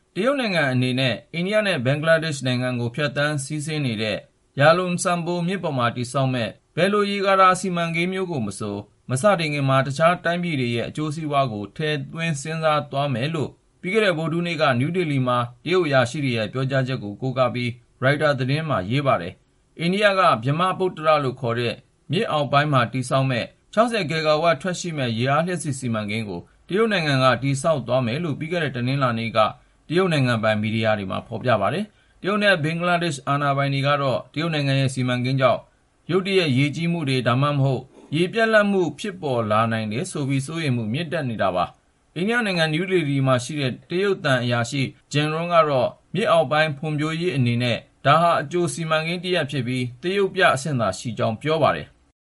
တရုတ်နိုင်ငံအနေနဲ့အိန္ဒိယနဲ့ဘင်္ဂလားဒေ့ရှ်နိုင်ငံကိုဖြတ်သန်းစီးဆင်းနေတဲ့ယာလုံဆန်ဘိုမြစ်ပေါ်မှာတည်ဆောက်မဲ့ဘယ်လိုရေကာတာစီမံကိန်းမျိုးကိုမဆိုမစတင်ခင်မှာတခြားတိုင်းပြည်တွေရဲ့အကျိုးစီးပွားကိုထည့်သွင်းစဉ်းစားသွားမယ်လို့ပြီးခဲ့တဲ့ဗုဒ္ဓဟူးနေ့ကနယူးဒေလီမှာတရုတ်အရာရှိတွေရဲ့ပြောကြားချက်ကိုကိုးကားပြီးရိုက်တာသတင်းမှာရေးပါတယ်။အိန္ဒိယကဗမာပုတ္တရလို့ခေါ်တဲ့မြစ်အောက်ပိုင်းမှာတည်ဆောက်မဲ့60 ဂီဂါဝပ်ထွက်ရှိမဲ့ရေအားလျှပ်စစ်စီမံကိန်းကိုတရုတ်နိုင်ငံကတည်ဆောက်သွားမယ်လို့ပြီးခဲ့တဲ့တနင်္လာနေ့ကတရုတ်နိုင်ငံပိုင်မီဒီယာတွေမှာဖော်ပြပါတယ်။တရုတ်နဲ့ဘင်္ဂလားဒေ့ရှ်အာဏာပိုင်တွေကတော့တရုတ်နိုင်ငံရဲ့စီမံကိန်းကြောင့်ရုတ်တရက်ရေကြီးမှုတွေဒါမှမဟုတ်ရေပြတ်လတ်မှုဖြစ်ပေါ်လာနိုင်တယ်ဆိုပြီးစိုးရိမ်မှုမြင့်တက်နေတာပါ။အိန္ဒိယနိုင်ငံနယူးဒေလီမှာရှိတဲ့တရုတ်သံအရာရှိဂျင်ရွန်ကတော့မြစ်အောက်ပိုင်းဖွံ့ဖြိုးရေးအနေနဲ့ဒါဟာအကျိုးစီမံကိန်းတစ်ရပ်ဖြစ်ပြီးတရုတ်ပြအဆင့်သာရှိကြောင်းပြောပါတယ်။